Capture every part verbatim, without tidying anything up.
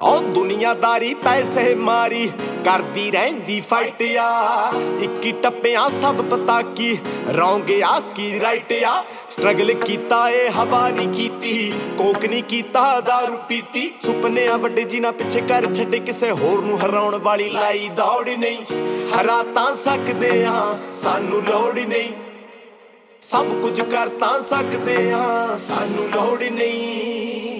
ओ दुनियादारी पैसे मारी करदी रहिंदी फाइट आ इक्की टप्पियां सब पता की रौंग आ की राइट आ स्ट्रगल कीता ए हवा नहीं कीती कोक नहीं कीता दारू पीती सुपने आ वड्डे जिन्हां पिछे कर छड्डे किसे होर नूं हराउण वाली लाई दौड़ नहीं हरा तां सकदे आ सानू लोड़ नहीं सब कुछ कर तां सकदे आ सानू लोड़ नहीं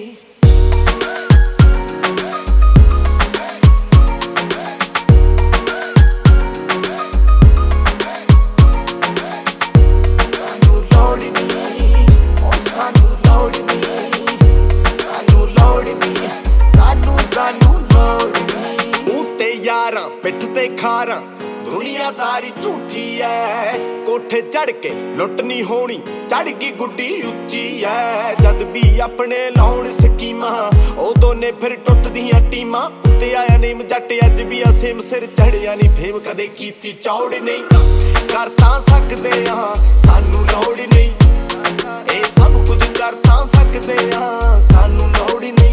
पिठ ते खारा दुनियादारी झूठी है कोठे चढ़ के लुट नहीं होनी चढ़ गई गुड्डी उच्ची है जद भी अपने लाउण स्कीमा उदों ने फिर टुटदियां टीमां उत्ते आया नेम जट अज भी असेम सिर चढ़िया नहीं फेम कदे कीती चौड़ नहीं कर तां सकदे आ सानू लोड़ नहीं ए सब कुछ कर तां सकदे आ सानू लोड़ नहीं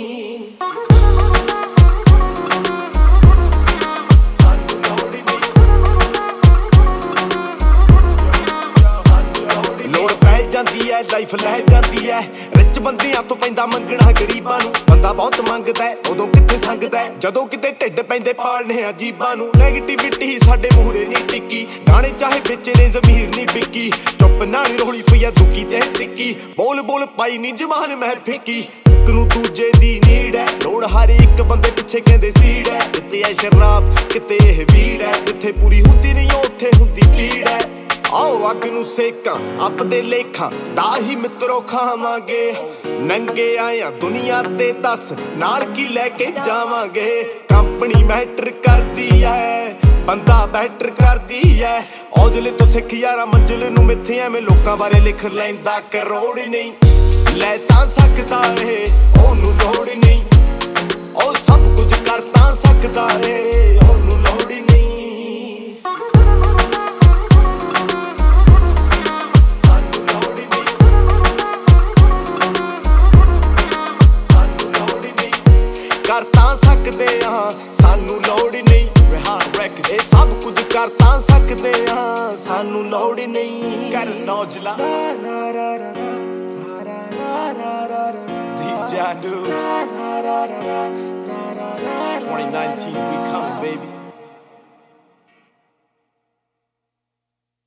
लाइफ लै जाती है रिच बंदियां तो पैंदा मंगना गरीबां नूं बंदा बहुत मंगदा है उदों कित्थे संगदा है जदों किते ढिड पैंदे पालने अजीबां नूं नैगेटिविटी साडे मूहरे नहीं टिकी गाने चाहे विच ने ज़मीर नहीं बिकी चुप नाल रोली पई दुखी ते टिक्की बोल बोल पाई नी जवान मैं फिक्की इक नूं दूजे दी नीड है लोड़ हर एक बंदे पिछे कहंदे सीड है किते है शराब किते एह वीड है जिथे पूरी हुंदी नहीं उत्थे हुंदी पीड़ है आओ अग नूं सेकां अपदे लेखां दा ही मित्रो खावांगे नंगे आया दुनिया ते दस नाल की लैके जावांगे कंपनी मैटर करदी है बंदा बैटर करदी है औजले तो सिख यारा मंजिल नूं मिथे एवें लोकां बारे लिख लैंदा करोड़ नहीं लै तां सकदा ए ओनू लोड़ नहीं ओ सब कुछ कर तां सकदा ए ओनू लोड़ नहीं कर तां सकदे आ सानू लोड़ नहीं ए सब कुछ कर तां सकदे आ सानू लोड़ नहीं कर नौजला twenty nineteen we come baby